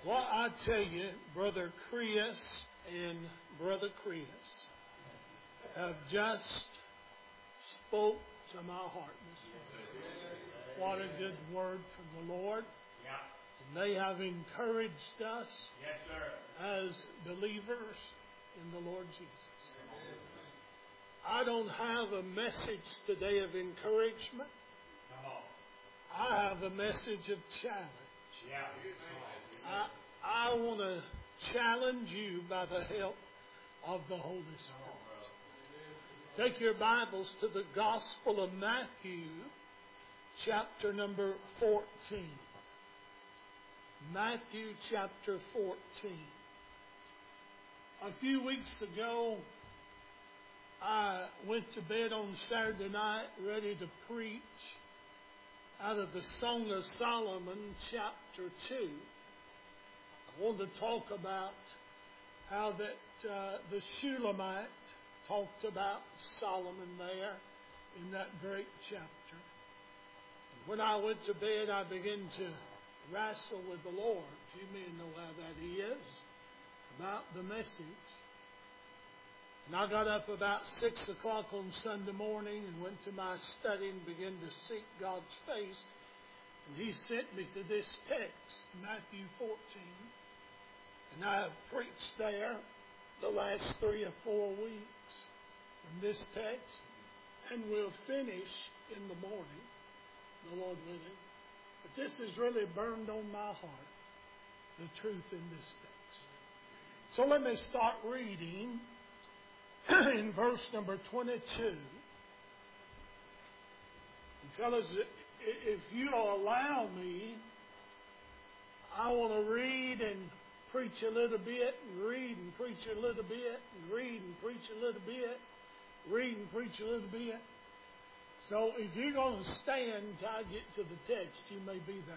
Well, I tell you, Brother Chris and Brother Chris have just spoke to my heart this morning. What a good word from the Lord. And they have encouraged us as believers in the Lord Jesus. I don't have a message today of encouragement. I have a message of challenge. I want to challenge you by the help of the Holy Spirit. Take your Bibles to the Gospel of Matthew, chapter number 14. Matthew chapter 14. A few weeks ago, I went to bed on Saturday night ready to preach out of the Song of Solomon, chapter 2. I wanted to talk about how that the Shulamite talked about Solomon there in that great chapter. And when I went to bed, I began to wrestle with the Lord. You may know how that is, about the message. And I got up about 6 o'clock on Sunday morning and went to my study and began to seek God's face. And He sent me to this text, Matthew 14. And I have preached there the last 3 or 4 weeks from this text. And we'll finish in the morning, the Lord willing. But this has really burned on my heart, the truth in this text. So let me start reading in verse number 22. And fellas, if you'll allow me, I want to read and preach a little bit, and read and preach a little bit, and read and preach a little bit, read and preach a little bit. So if you're going to stand until I get to the text, you may be there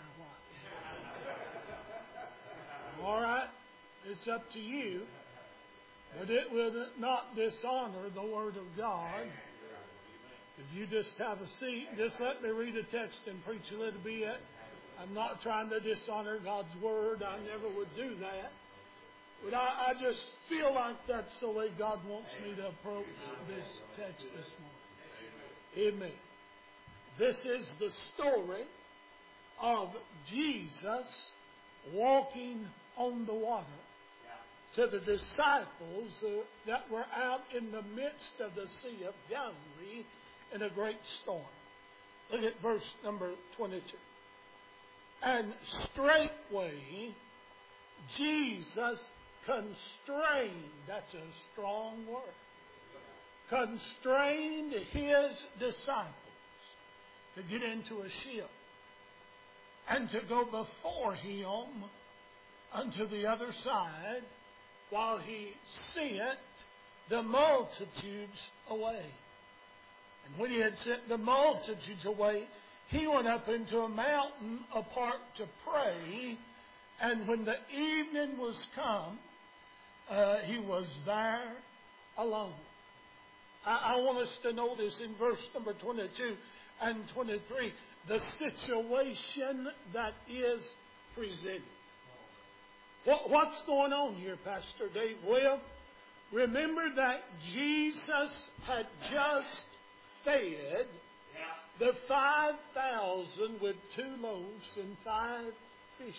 a while. All right? It's up to you. But it will not dishonor the Word of God. If you just have a seat, just let me read a text and preach a little bit. I'm not trying to dishonor God's Word. I never would do that. But I just feel like that's the way God wants me to approach this text this morning. Amen. This is the story of Jesus walking on the water to the disciples that were out in the midst of the Sea of Galilee in a great storm. Look at verse number 22. And straightway Jesus constrained, that's a strong word, constrained His disciples to get into a ship and to go before Him unto the other side, while He sent the multitudes away. And when He had sent the multitudes away, He went up into a mountain apart to pray. And when the evening was come, He was there alone. I want us to notice in verse number 22 and 23, the situation that is presented. What's going on here, Pastor Dave? Well, remember that Jesus had just fed the 5,000 with 2 loaves and 5 fishes.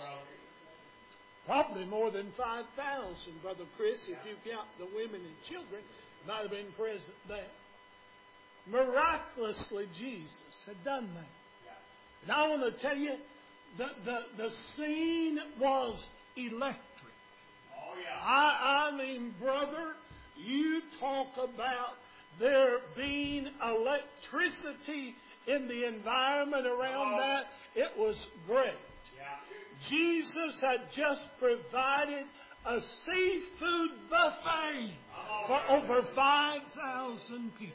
Probably more than 5,000, Brother Chris, if you count the women and children, might have been present there. Miraculously, Jesus had done that. And I want to tell you, the scene was electric. I mean, brother, you talk about there being electricity in the environment around that. It was great. Jesus had just provided a seafood buffet for over 5,000 people.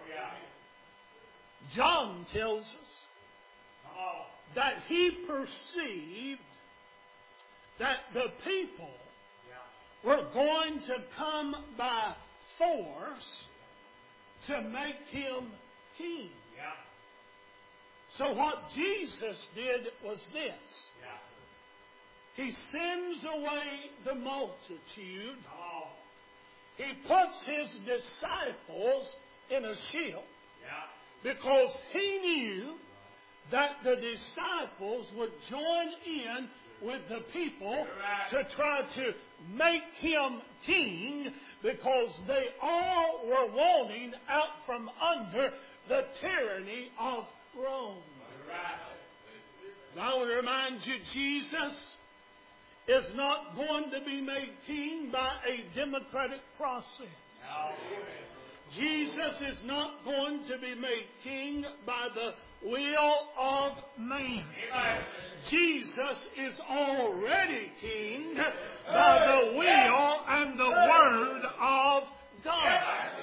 John tells us that he perceived that the people were going to come by force to make Him king. So what Jesus did was this. He sends away the multitude. He puts His disciples in a ship because He knew that the disciples would join in with the people to try to make Him king, because they all were wanting out from under the tyranny of Rome. I want to remind you, Jesus is not going to be made king by a democratic process. Jesus is not going to be made king by the will of man. Jesus is already king by the will and the word of God.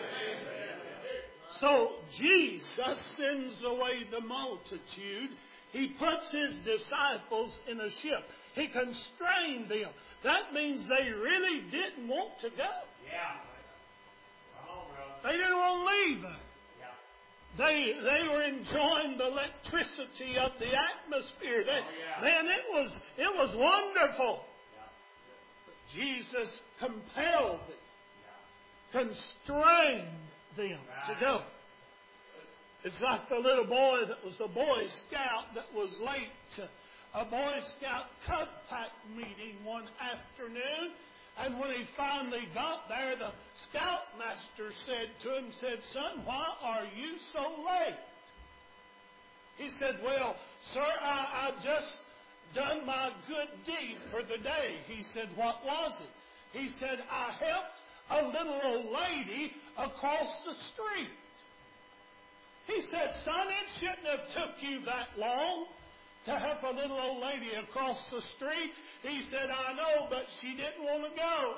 So Jesus sends away the multitude. He puts His disciples in a ship. He constrained them. That means they really didn't want to go. They didn't want to leave. They were enjoying the electricity of the atmosphere. Man, it was wonderful. But Jesus compelled them, constrained them to go. It's like the little boy that was a Boy Scout that was late to a Boy Scout Cub Pack meeting one afternoon. And when he finally got there, the scoutmaster said to him, "Son, why are you so late?" He said, "Well, sir, I just done my good deed for the day." He said, "What was it?" He said, "I helped a little old lady across the street." He said, "Son, it shouldn't have took you that long to help a little old lady across the street." He said, "I know, but she didn't want to go."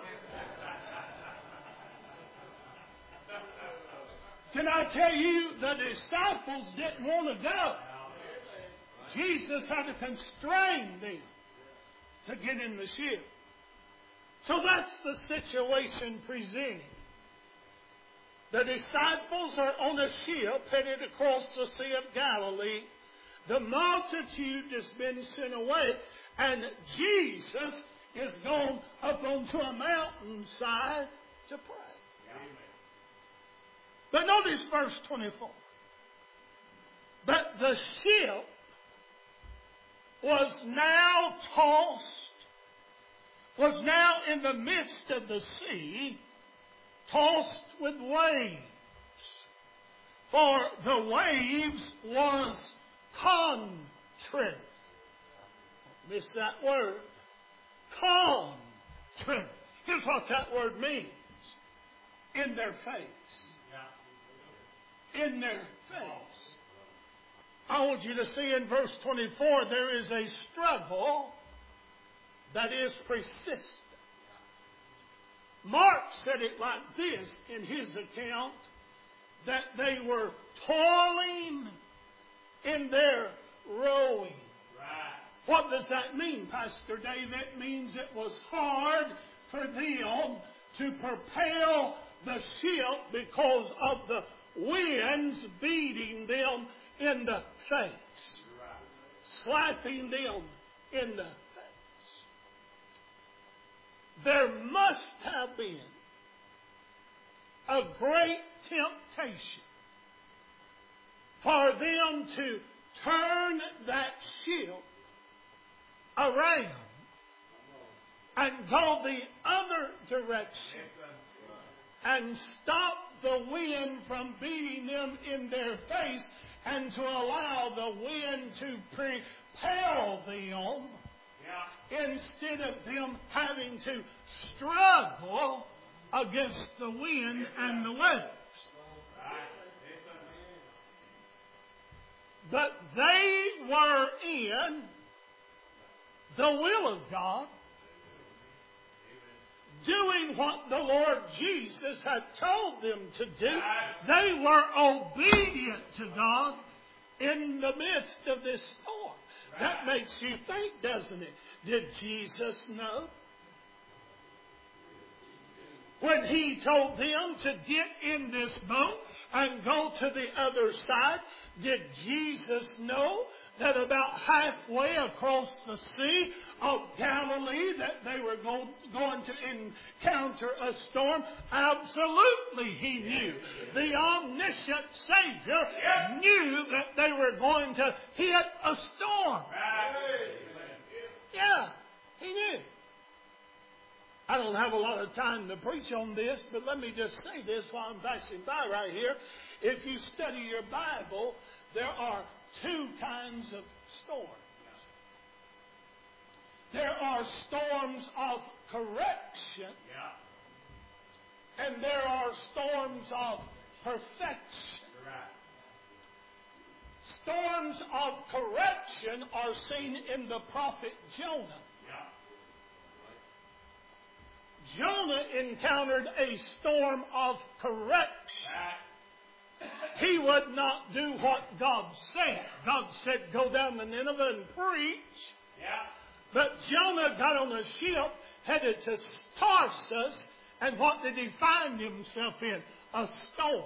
Can I tell you, the disciples didn't want to go. Jesus had to constrain them to get in the ship. So that's the situation presented. The disciples are on a ship headed across the Sea of Galilee. The multitude has been sent away, and Jesus is gone up onto a mountainside to pray. But notice verse 24. But the ship was now tossed, was now in the midst of the sea, tossed with waves. For the waves was contrary. Don't miss that word. Contrary. Here's what that word means. In their face. In their face. I want you to see in verse 24, there is a struggle that is persistent. Mark said it like this in his account, that they were toiling in their rowing. What does that mean, Pastor Dave? It means it was hard for them to propel the ship because of the winds beating them in the face, slapping them in the face. There must have been a great temptation for them to turn that ship around and go the other direction and stop the wind from beating them in their face and to allow the wind to propel them instead of them having to struggle against the wind and the waves. But they were in the will of God, doing what the Lord Jesus had told them to do. They were obedient to God in the midst of this storm. That makes you think, doesn't it? Did Jesus know? When He told them to get in this boat and go to the other side, did Jesus know that about halfway across the Sea of Galilee that they were going to encounter a storm? Absolutely he knew. The omniscient Savior knew that they were going to hit a storm. Yeah, he knew. I don't have a lot of time to preach on this, but let me just say this while I'm passing by right here. If you study your Bible, there are two kinds of storms. There are storms of correction, and there are storms of perfection. Storms of correction are seen in the prophet Jonah. Jonah encountered a storm of correction. He would not do what God said. God said, go down to Nineveh and preach. But Jonah got on a ship, headed to Tarsus, and what did he find himself in? A storm.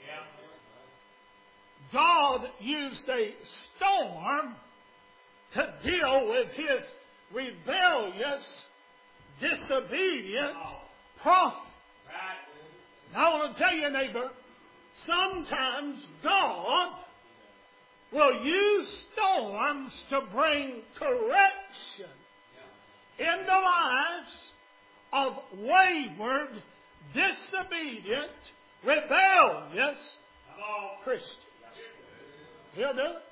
God used a storm to deal with his rebellious, disobedient prophet. Now I want to tell you, neighbor, sometimes God will use storms to bring correction in the lives of wayward, disobedient, rebellious Christians. He'll do it.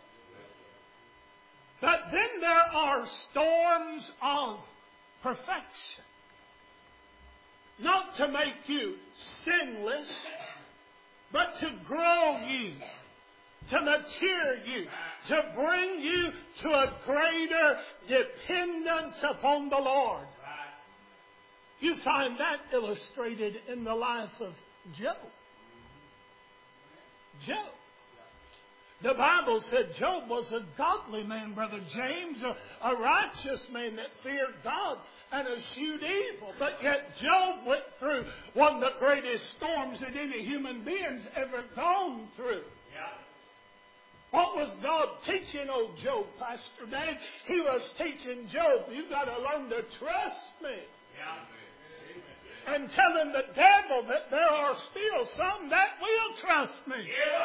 But then there are storms of perfection. Not to make you sinless, but to grow you, to mature you, to bring you to a greater dependence upon the Lord. You find that illustrated in the life of Job. Job. The Bible said Job was a godly man, Brother James, a righteous man that feared God and eschewed evil. But yet Job went through one of the greatest storms that any human being's ever gone through. What was God teaching old Job, Pastor Dan? He was teaching Job, you've got to learn to trust me. And telling the devil that there are still some that will trust me.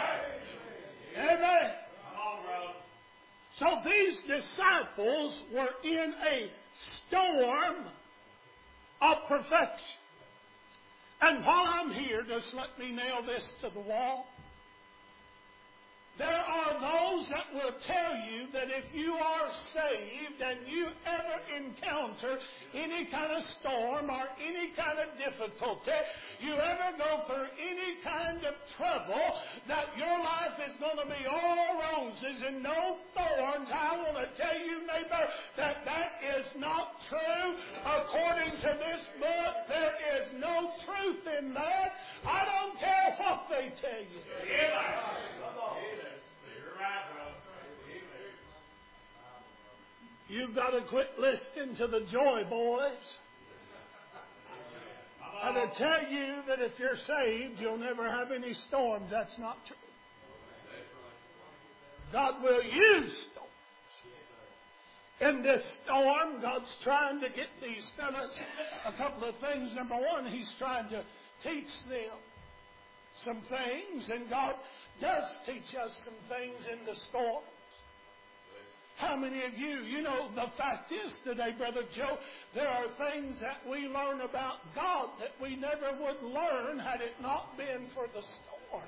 Amen. So these disciples were in a storm of perfection. And while I'm here, just let me nail this to the wall. There are those that will tell you that if you are saved and you ever encounter any kind of storm or any kind of difficulty, you ever go through any kind of trouble, that your life is going to be all roses and no thorns. I want to tell you, neighbor, that that is not true. According to this book, there is no truth in that. I don't care what they tell you. You've got to quit listening to the joy boys. And I tell you that if you're saved, you'll never have any storms. That's not true. God will use storms. In this storm, God's trying to get these fellas a couple of things. Number one, He's trying to teach them some things. And God does teach us some things in the storms. How many of you know, the fact is today, Brother Joe, there are things that we learn about God that we never would learn had it not been for the storm.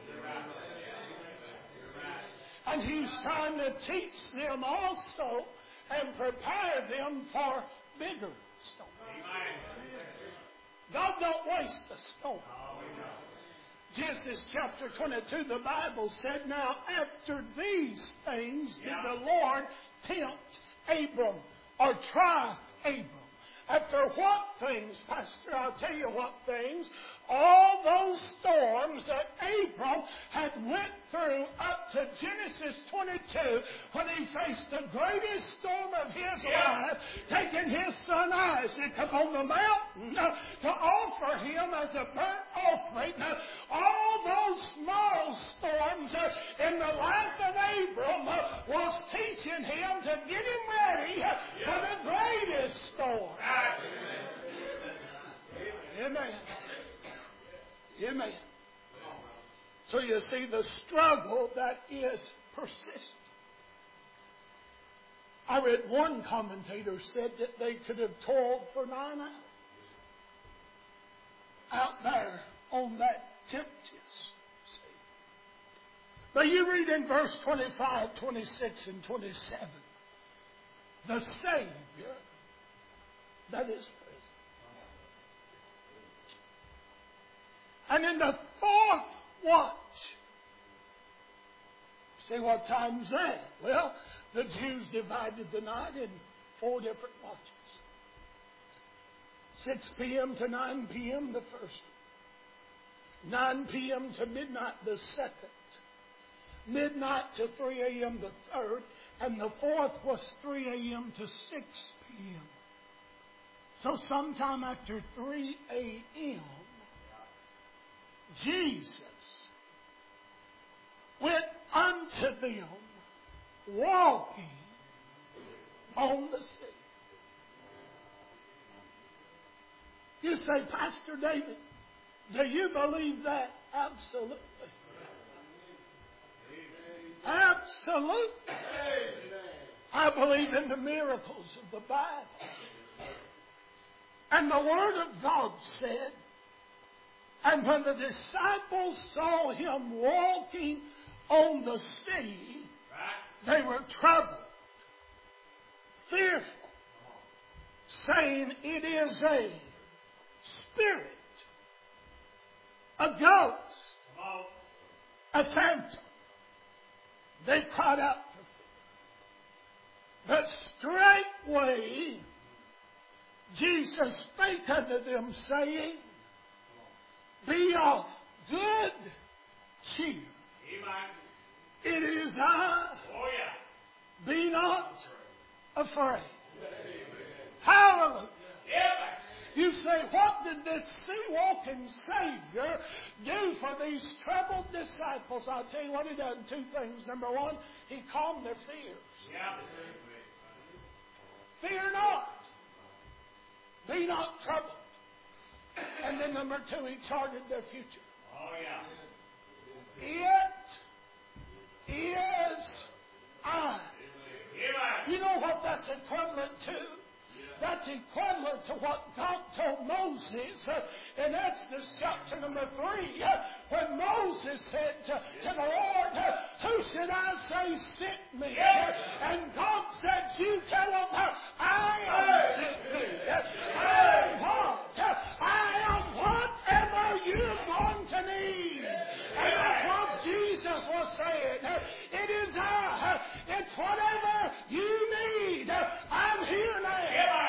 And He's trying to teach them also and prepare them for bigger storms. God don't waste a storm. Genesis chapter 22, the Bible said, now after these things did the Lord tempt Abram, or try Abram. After what things, Pastor? I'll tell you what things. All those storms that Abram had went through up to Genesis 22 when he faced the greatest storm of his life, taking his son Isaac up on the mountain to offer him as a burnt offering. All those small storms in the life of Abram was teaching him to get him ready for the greatest storm. Amen. Amen. So you see the struggle that is persistent. I read one commentator said that they could have toiled for 9 hours out there on that tempestuous sea. But you read in verse 25, 26, and 27, the Savior that is present. And in the fourth watch, see what time's that? Well, the Jews divided the night in 4 different watches. 6 p.m. to 9 p.m. the first. 9 p.m. to midnight the second. Midnight to 3 a.m. the third. And the fourth was 3 a.m. to 6 p.m. So sometime after 3 a.m., Jesus went unto them walking on the sea. You say, Pastor David, do you believe that? Absolutely. Absolutely. I believe in the miracles of the Bible. And the Word of God said, and when the disciples saw him walking on the sea, they were troubled, fearful, saying, it is a spirit, a ghost, a phantom. They cried out for fear. But straightway Jesus spake unto them, saying, be of good cheer. It is I. Be not afraid. Hallelujah. You say, what did this sea-walking Savior do for these troubled disciples? I'll tell you what he done. 2 things. Number 1, he calmed their fears. Fear not. Be not troubled. And then number 2, he charted their future. It is I. You know what that's equivalent to? That's equivalent to what God told Moses in Exodus chapter number 3, when Moses said to the Lord, who should I say sent me? And God said, you tell them, I am sent me. I am what? I am whatever you're going to need. And that's what Jesus was saying. It is I. It's whatever you need. I'm here now.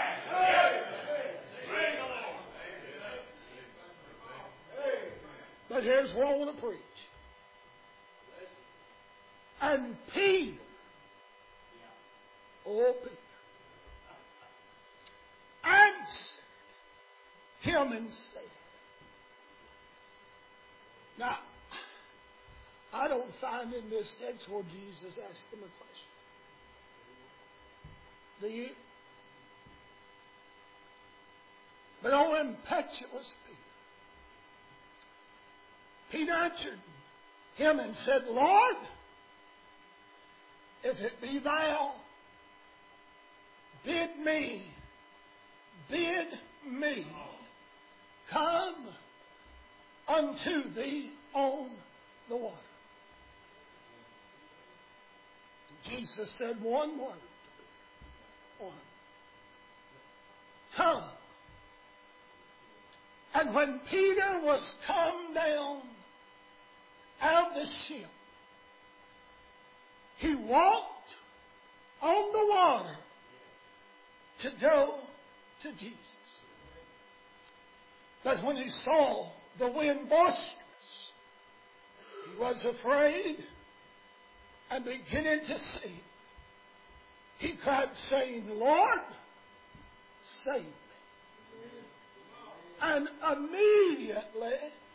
But here's what I want to preach. And Peter, Peter, answered him and said, now, I don't find in this text where Jesus asked him a question. Do you? But oh, impetuous Peter answered him and said, Lord, if it be thou, bid me come unto thee on the water. Jesus said one word. One. Come. And when Peter was come down out of the ship, he walked on the water to go to Jesus. But when he saw the wind boisterous, he was afraid and beginning to sink. He cried, saying, Lord, save me. And immediately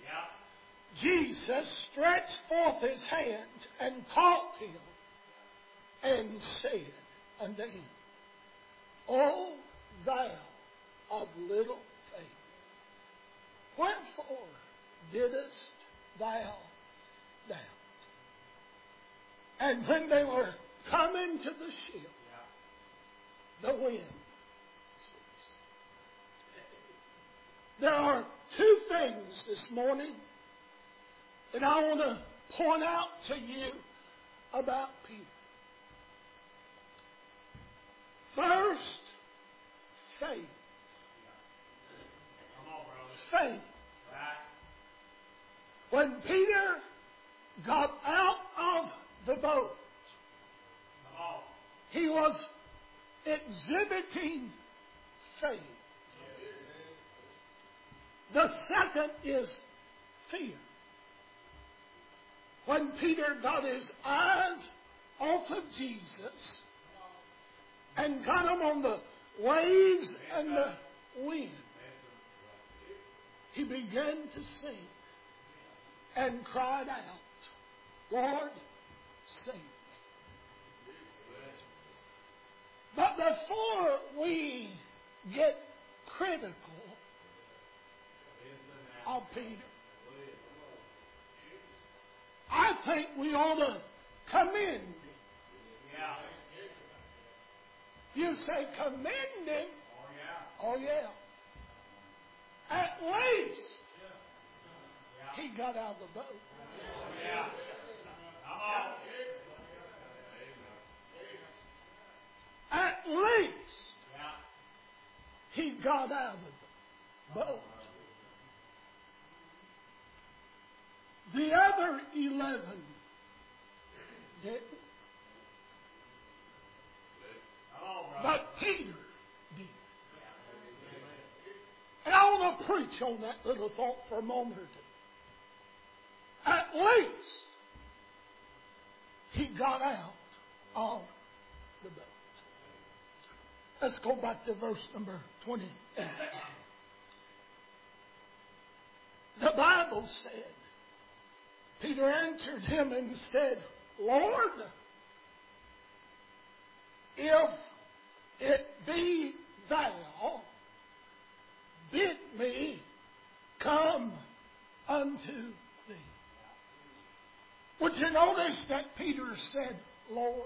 Jesus stretched forth his hands and caught him and said unto him, O thou of little faith, wherefore didst thou doubt? And when they were coming to the ship, the wind ceased. There are two things this morning that I want to point out to you about Peter. First, faith. Faith. When Peter got out of the boat, he was exhibiting faith. The second is fear. When Peter got his eyes off of Jesus and got him on the waves and the wind, he began to sink and cried out, Lord, save me. But before we get critical of Peter, I think we ought to commend him. You say commend him? Oh yeah. At least he got out of the boat. At least he got out of the boat. The other 11 didn't. But Peter did. And I want to preach on that little thought for a moment or two. At least he got out of the boat. Let's go back to verse number 28. The Bible said, Peter answered him and said, Lord, if it be thou, bid me come unto thee. Would you notice that Peter said, Lord?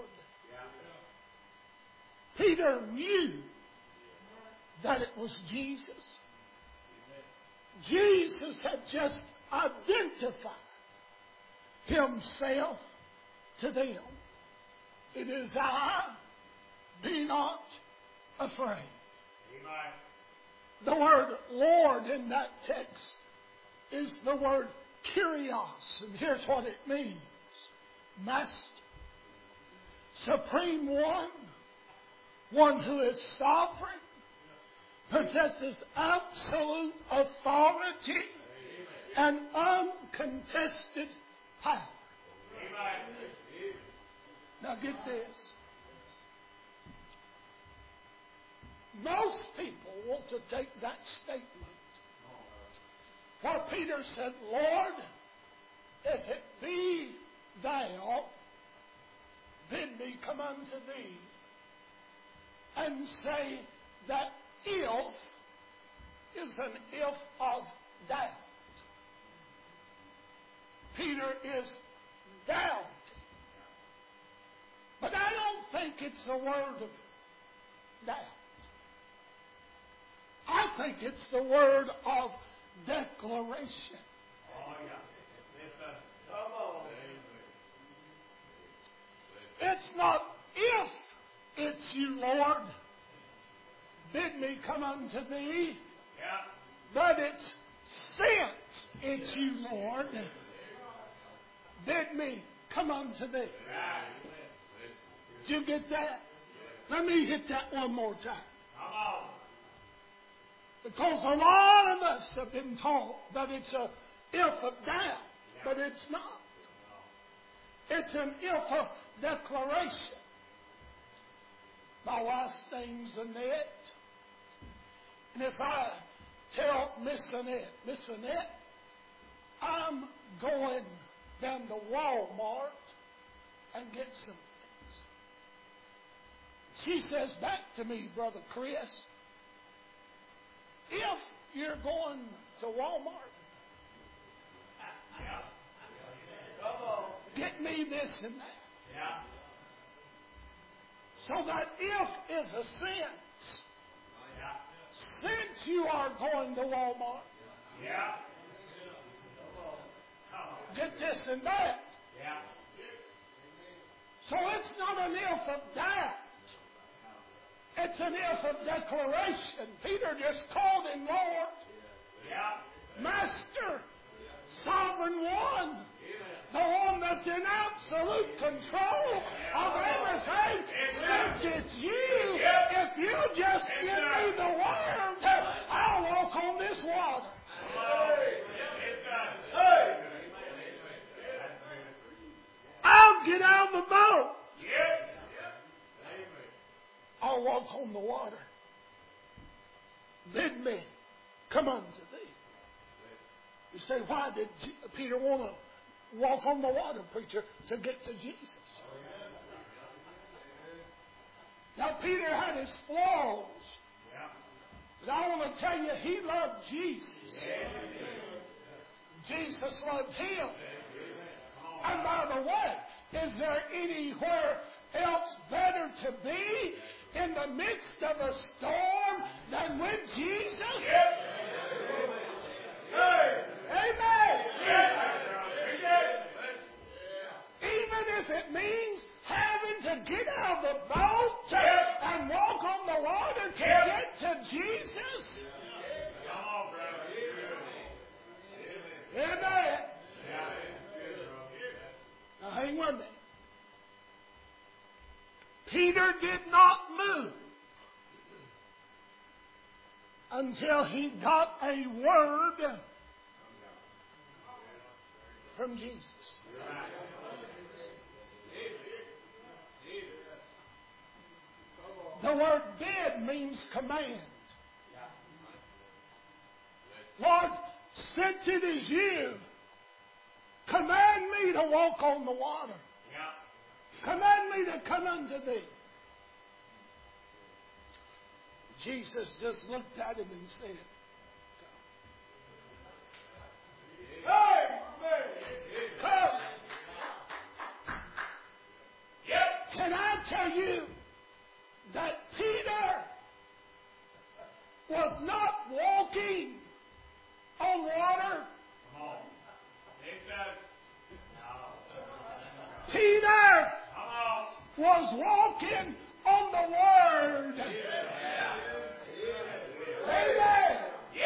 Peter knew that it was Jesus. Jesus had just identified himself to them. It is I, be not afraid. Amen. The word Lord in that text is the word Kyrios, and here's what it means. Master, Supreme One who is sovereign, possesses absolute authority and uncontested power. Now get this. Most people want to take that statement where Peter said, Lord, if it be thou, bid me come unto thee, and say that if is an if of doubt. Peter is doubting. But I don't think it's a word of doubt. I think it's the word of declaration. Oh, yeah. Come on. It's not if it's you, Lord, bid me come unto thee, but it's since it's you, Lord, bid me come unto thee. Did you get that? Let me hit that one more time. Because a lot of us have been taught that it's a if of doubt, but it's not. It's an if of declaration. My wife's name's Annette. And if I tell Miss Annette, I'm going down to Walmart and get some things. She says back to me, Brother Chris, if you're going to Walmart, get me this and that. So that if is a sense. Since you are going to Walmart, get this and that. So it's not an if of doubt. It's an if of declaration. Peter just called him Lord, Master, Sovereign One, the one that's in absolute control of everything. Since it's you, if you just give me the word, I'll walk on this water. I'll get out of the boat. I'll walk on the water. Bid me come unto thee. You say, why did Peter want to walk on the water, preacher, to get to Jesus? Now, Peter had his flaws. But I want to tell you, he loved Jesus. Jesus loved him. And by the way, is there anywhere else better to be in the midst of a storm than with Jesus? Amen. Even if it means having to get out of the boat and walk on the water to get to Jesus. Amen. Now hang with me. Peter did not move until he got a word from Jesus. The word bid means command. Lord, since it is you, command me to walk on the water. Command me to come unto thee. Jesus just looked at him and said, come. Can I tell you that Peter was not walking on water? Peter was walking on the Word. Amen.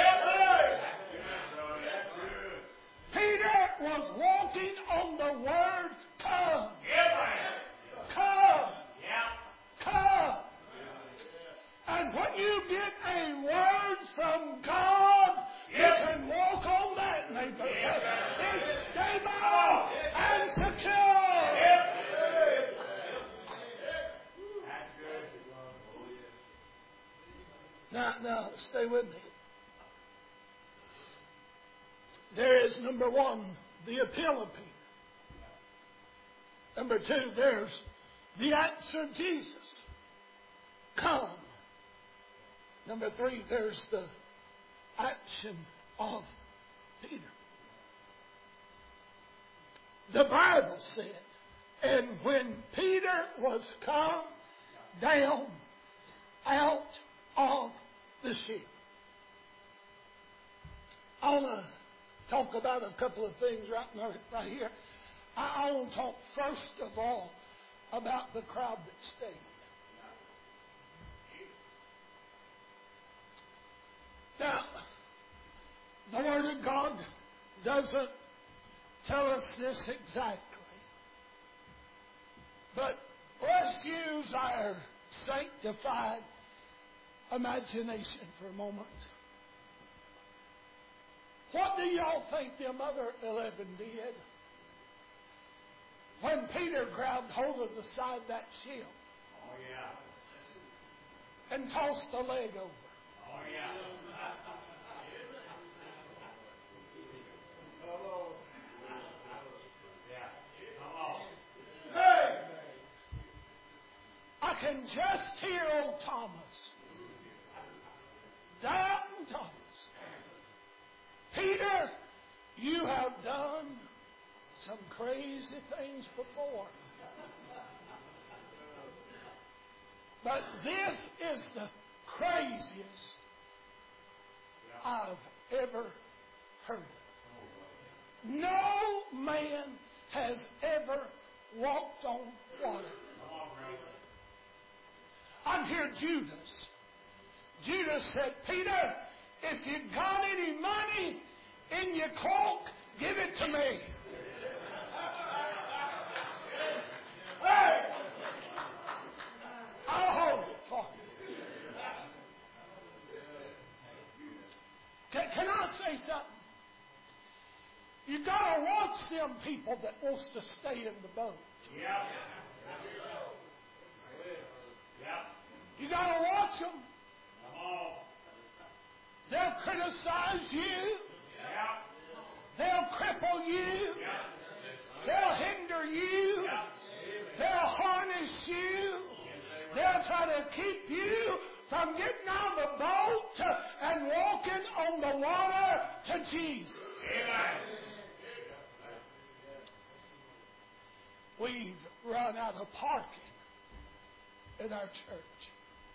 Peter was walking on the Word. Come. Come. Come. And when you get a word from God, you can walk on that, neighbor. It's stable and secure. Now, stay with me. There is, number one, the appeal of Peter. Number two, there's the answer of Jesus. Come. Number three, there's the action of Peter. The Bible said, and when Peter was come down out of the ship. I want to talk about a couple of things right here. I want to talk first of all about the crowd that stayed. Now, the Word of God doesn't tell us this exactly. But let's use our sanctified imagination for a moment. What do y'all think them other 11 did? When Peter grabbed hold of the side of that ship and tossed the leg over. I can just hear old Thomas. Doubting Thomas. Peter, you have done some crazy things before. But this is the craziest I've ever heard of. No man has ever walked on water. I'm here, Judas. Judas said, Peter, if you got any money in your cloak, give it to me. Hey! I'll hold it for you. Can I say something? You got to watch them people that wants to stay in the boat. You got to watch them. They'll criticize you. They'll cripple you. They'll hinder you. They'll harness you. They'll try to keep you from getting out of the boat and walking on the water to Jesus. We've run out of parking in our church.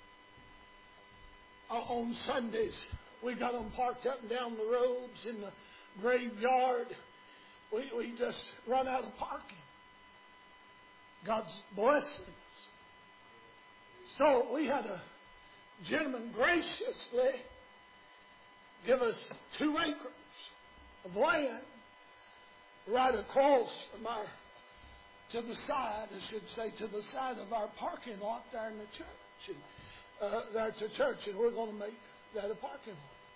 On Sundays, we got them parked up and down the roads in the graveyard. We just run out of parking. God's blessing us. So we had a gentleman graciously give us 2 acres of land right across from our, to the side, I should say, to the side of our parking lot there in the church. There to church, and we're going to make that a parking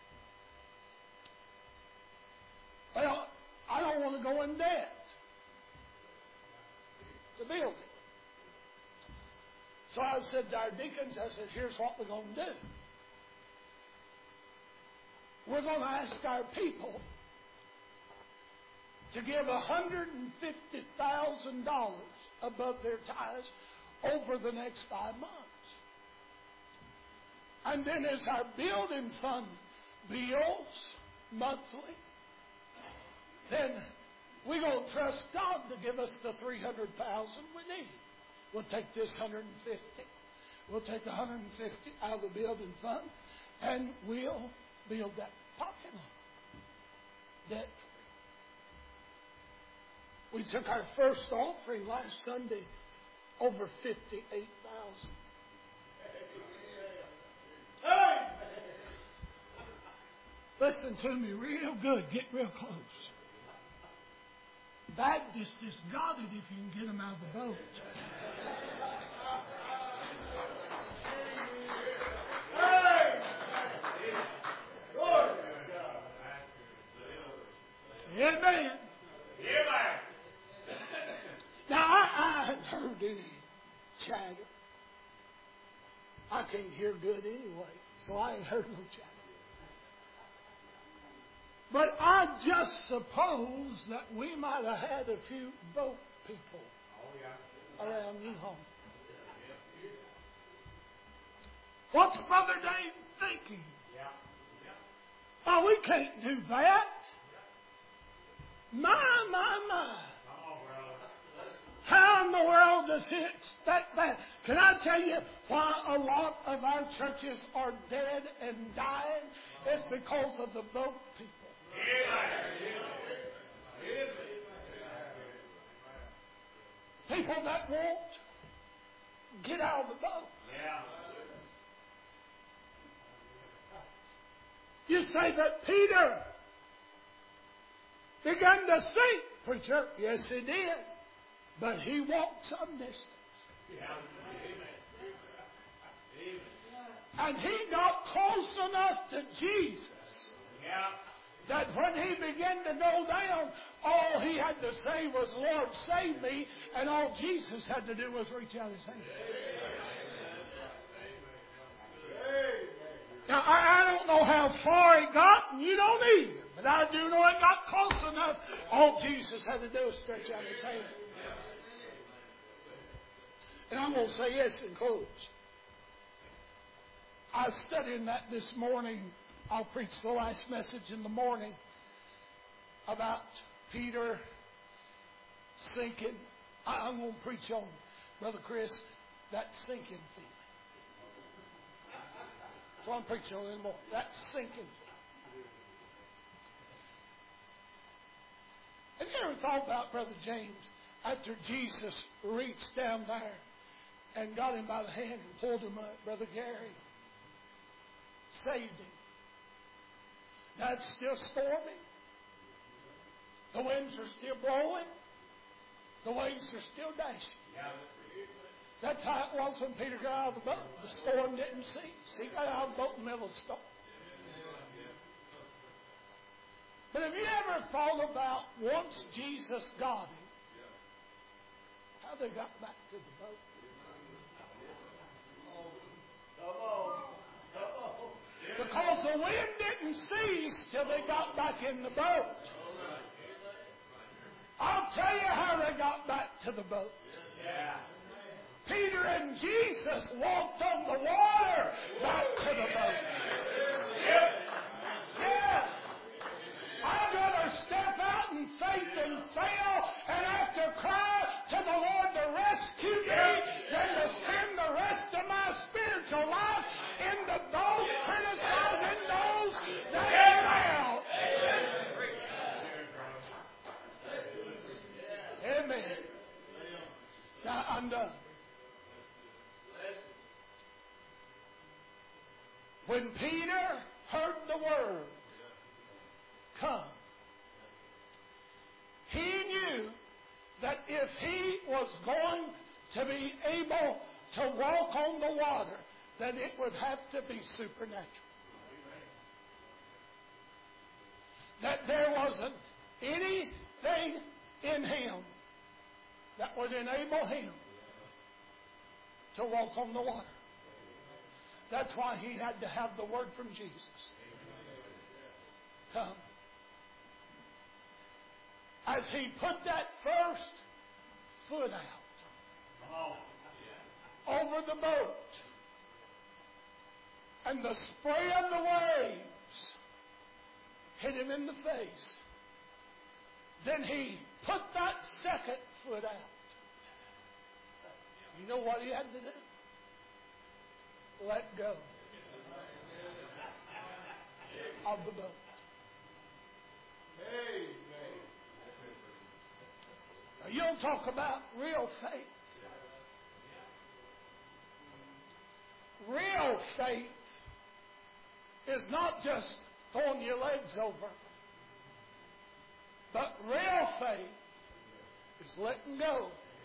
lot. Well, I don't want to go in debt to build it. So I said to our deacons, I said, here's what we're going to do. We're going to ask our people to give $150,000 above their tithes over the next 5 months. And then as our building fund builds monthly, then we're going to trust God to give us the $300,000 we need. We'll take this 150. We'll take 150 out of the building fund, and we'll build that parking lot debt-free. We took our first offering last Sunday, over $58,000. Hey! Listen to me real good. Get real close. Baptists just got it if you can get them out of the boat. Amen. Now, I haven't heard any chatter. I can't hear good anyway, so I ain't heard no chatter. But I just suppose that we might have had a few boat people around New Home. What's Brother Dave thinking? Oh, we can't do that. My. How in the world does he expect that? Can I tell you why a lot of our churches are dead and dying? It's because of the boat people. People that won't get out of the boat. You say that Peter began to sink, preacher. Yes, he did. But he walked some distance. And he got close enough to Jesus that when he began to go down, all he had to say was, Lord, save me, and all Jesus had to do was reach out his hand. Now, I don't know how far it got, and you don't either, but I do know it got close enough. All Jesus had to do was stretch out his hand. And I'm going to say this in close. I was studying that this morning. I'll preach the last message in the morning about Peter sinking. I'm going to preach on, Brother Chris, that sinking feeling. So I'm preaching on it in the morning. That sinking feeling. Have you ever thought about Brother James after Jesus reached down there and got him by the hand and pulled him up? Brother Gary saved him. Now it's still storming. The winds are still blowing. The waves are still dashing. That's how it was when Peter got out of the boat. The storm didn't cease. He got out of the boat in the middle of the storm. But have you ever thought about once Jesus got him, how they got back to the boat? Because the wind didn't cease till they got back in the boat. I'll tell you how they got back to the boat. Peter and Jesus walked on the water back to the boat. Yes. I'd rather step out in faith and fail and have to cry to the Lord to rescue me than to spend the rest of my spiritual life in the boat criticizing those that get out. Amen. Now I'm done. When Peter heard the word, come, he knew that if he was going to be able to walk on the water, then it would have to be supernatural. That there wasn't anything in him that would enable him to walk on the water. That's why he had to have the word from Jesus. Come. As he put that first foot out over the boat, and the spray of the waves hit him in the face, then he put that second foot out. You know what he had to do? Let go of the boat. Now, you don't talk about real faith. Real faith is not just throwing your legs over, but real faith is letting go.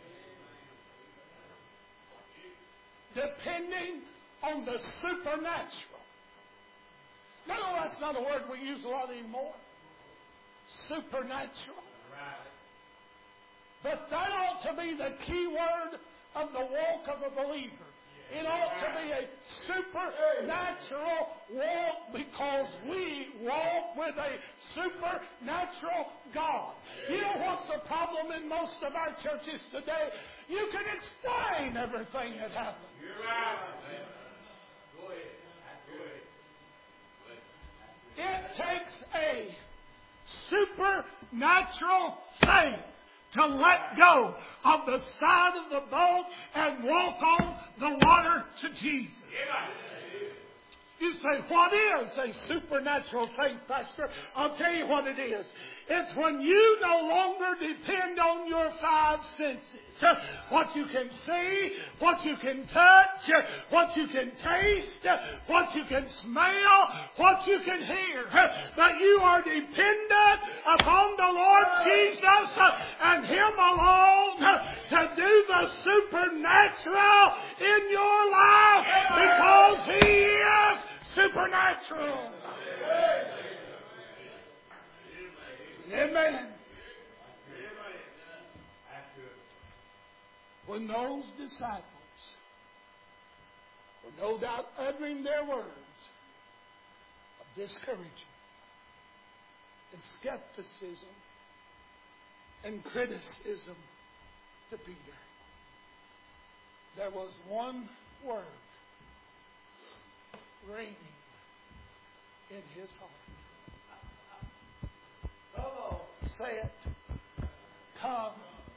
Depending on the supernatural. No, that's not a word we use a lot anymore. Supernatural. But that ought to be the key word of the walk of a believer. It ought to be a supernatural walk because we walk with a supernatural God. You know what's the problem in most of our churches today? You can explain everything that happened. You're right. Go ahead. It takes a supernatural faith to let go of the side of the boat and walk on the water to Jesus. You say, what is a supernatural faith, Pastor? I'll tell you what it is. It's when you no longer depend on your five senses. What you can see, what you can touch, what you can taste, what you can smell, what you can hear. But you are dependent upon the Lord Jesus and Him alone to do the supernatural in your life because He is supernatural. Amen. When those disciples were no doubt uttering their words of discouragement and skepticism and criticism to Peter, there was one word reigning in his heart. Say it. Come.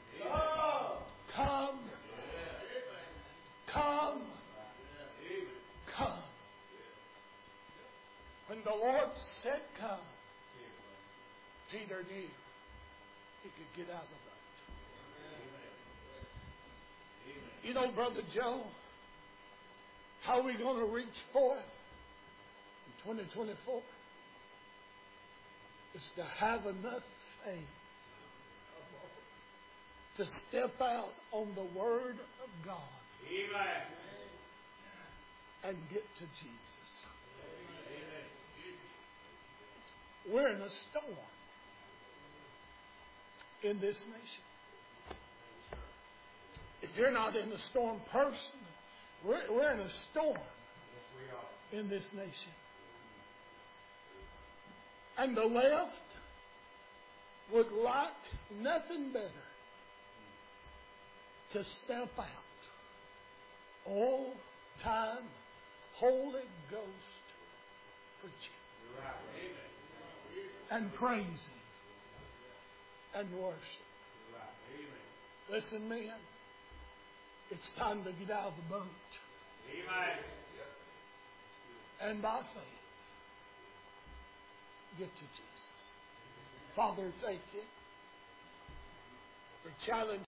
Come. Come. Come. When the Lord said come, Peter knew he could get out of the boat. You know, Brother Joe, how are we going to reach forth in 2024? Is to have enough faith to step out on the Word of God. Amen. And get to Jesus. Amen. We're in a storm in this nation. If you're not in a storm personally, we're in a storm in this nation. And the left would like nothing better to step out all time Holy Ghost preaching and praising and worship. Listen, man, it's time to get out of the boat. And by faith, get to Jesus. Father, thank you for challenging